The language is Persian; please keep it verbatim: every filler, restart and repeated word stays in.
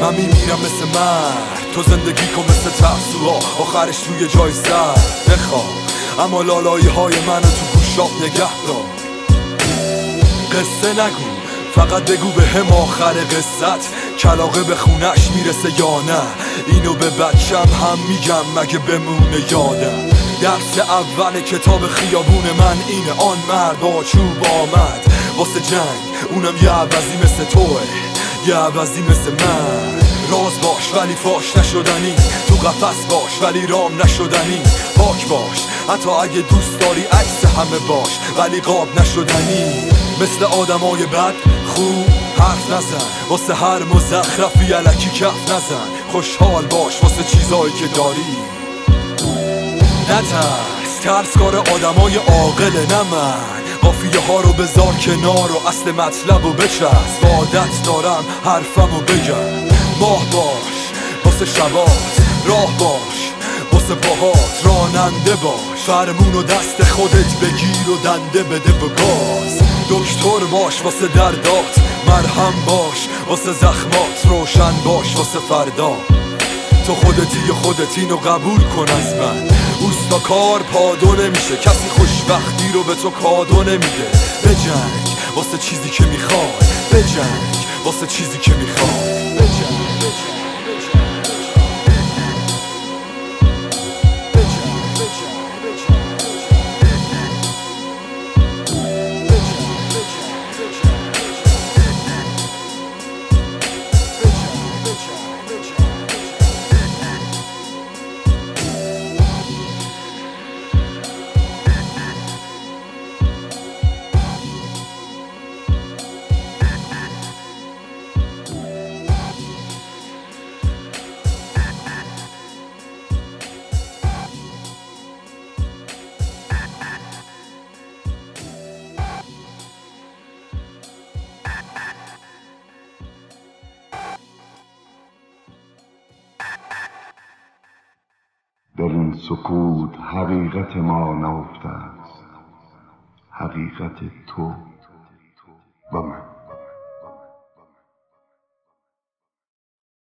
من میمیرم مثل مرد، تو زندگی کن مثل ترسوها، آخرش توی جای سر بخواه. اما لالایی های منو تو گوشات نگه دار. قصه نگو، فقط بگو به هم آخر قصت کلاغه به خونش میرسه یا نه. اینو به بچم هم میگم مگه بمونه یادم. درس اول کتاب خیابون من اینه، آن مرد با چوب آمد واسه جنگ، اونم یه عوضی مثل توه، یه عوضی مثل من. راز باش ولی فاش نشدنی، تو قفس باش ولی رام نشدنی. پاک باش حتی اگه دوست داری عکس همه باش ولی قاب نشدنی. مثل آدمای بد خوب حرف نزن، واسه هر مزخرفی الکی کف نزن. خوشحال باش واسه چیزایی که داری، نترس، ترس کار آدمای عاقله نه من. قافیه ها رو بذار کنار و اصل مطلب رو بچسب. عادت دارم حرفمو بگم. ماه باش واسه شبات، راه باش واسه پاهات، راننده باش. فرمون و دست خودت بگیر و دنده بده و گاز. دکتر باش واسه دردات، مرهم باش واسه زخمات، روشن باش واسه فردا. تو خودتی و خودت اینو قبول کن از من. اوستا کار پادو نمیشه، کسی خوشبختی رو به تو کادو نمیده. بجنگ واسه چیزی که میخوای، بجنگ واسه چیزی که میخوای، بجنگ. در این سکوت حقیقت ما نهفته است، حقیقت تو و من.